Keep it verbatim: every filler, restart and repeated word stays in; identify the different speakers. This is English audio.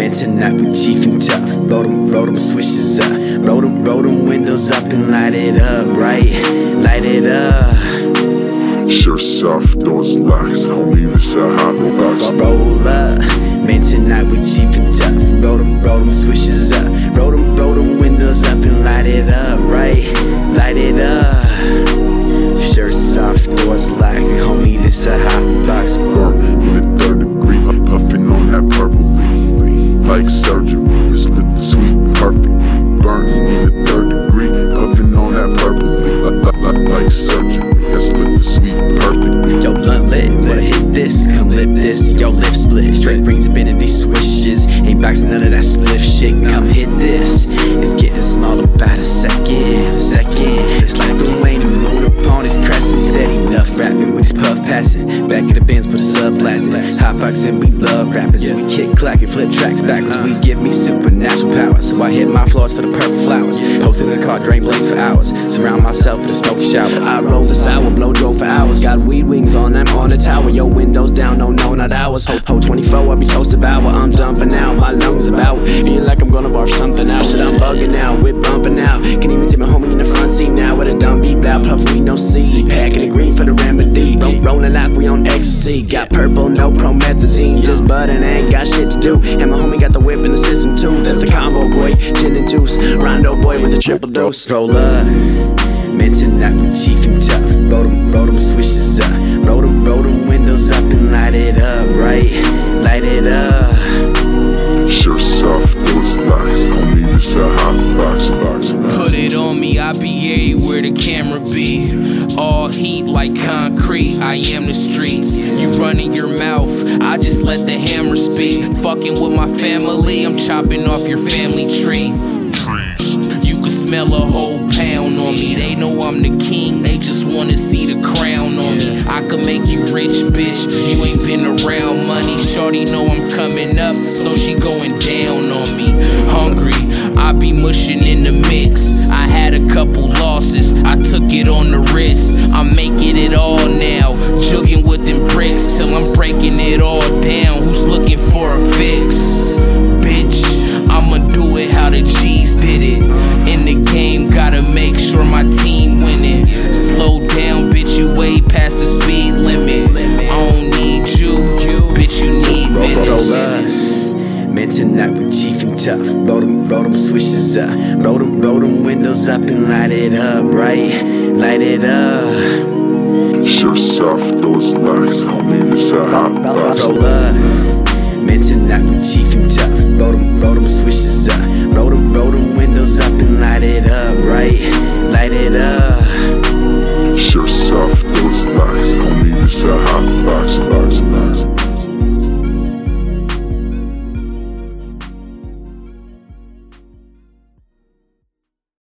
Speaker 1: Man, tonight we chief and tough. Roll them, roll them switches up. Roll them, roll them windows up and light it up, right? Light it up.
Speaker 2: Sure soft doors locked, homie, this a hot box.
Speaker 1: Roll up, man, tonight we chief and tough. Roll them, roll them switches up. Roll them, roll them windows up and light it up, right? Light it up. Sure soft doors locked, homie, this a hot box.
Speaker 2: Burn in the third degree, I'm puffing on that purple leaf. Like surgery, it's lit the sweet perfect. Burn in the third degree, puffing on that purple leaf. Like, like, like surgery, it's lit the sweet perfect.
Speaker 1: Yo, blunt lit, wanna hit this, come lip this. Yo, lip split, straight brings infinity swishes. Ain't boxing none of that spliff shit, come hit this. It's getting small about a second, a second. It's like the Wayne and Moon upon his crescent. Said enough rapping with his puff passing. Back of the Benz, put a sub blasting. Hot boxing, we love rapping, so we kick clacking, flip tracks backwards. We give me supernatural power, so I hit my floors for the purple flowers. Posted in the car, drain blades for hours. Surround myself with a smoky shower. I roll the sour, blow Joe for hours. Got weed wings on, I'm on the tower. Yo, windows down, no, no, not ours. Ho, twenty-four, I be toasted bower. I'm done for now, my lungs about. Feeling like I'm gonna barf something out. Shit, I'm bugging out, whip bumping out. Can't even see my homie in the front seat now. With a dumb beat, loud puff, we no see. Packing the green for the remedy. Roll, rolling out, we on ecstasy. Got purple, no promethazine. Just budding, ain't got shit to do. And my homie got the whip in the system too. That's the combo boy, gin and juice. Rondo boy with a triple dose. Roll up, man, tonight we chief and tough. Roll them, roll them switches up. Roll them, roll them windows up and light it up, right? Light it up.
Speaker 2: Sure soft doors locked, homie, this a hot box, box, box.
Speaker 3: Put it on me, I be everywhere the camera be. All heat like concrete, I am the streets. You running your mouth, I just let the hammer speak. Fucking with my family, I'm chopping off your family tree. You can smell a whole pound on me. They know I'm the king, they just wanna see the crown on me. I could make you rich, bitch, you ain't been around money. Shorty know I'm coming up, so she going down on me. Hungry, I be mushing in the mix. I had a couple losses, I took it on the wrist. I'm making it all now, jugging with them bricks till I'm breaking it all down. Who's looking for a fix? Bitch, I'ma do it how the G's did it. In the game, gotta make sure my team winning. Slow down, bitch, you way past the speed limit. I don't need you, bitch, you need minutes.
Speaker 1: Man, tonight we chief and tough. Roll them, roll them switches up. Roll them, roll them windows up and light it up, right? Light it up.
Speaker 2: Sure soft doors locked, homie, this a hot box.
Speaker 1: Roll up, man, tonight we chief and tough. Roll them, roll them switches up. Roll them, roll them windows up and light it up, right? Light it up.
Speaker 2: Sure soft doors locked, homie, this a hot box, box, box.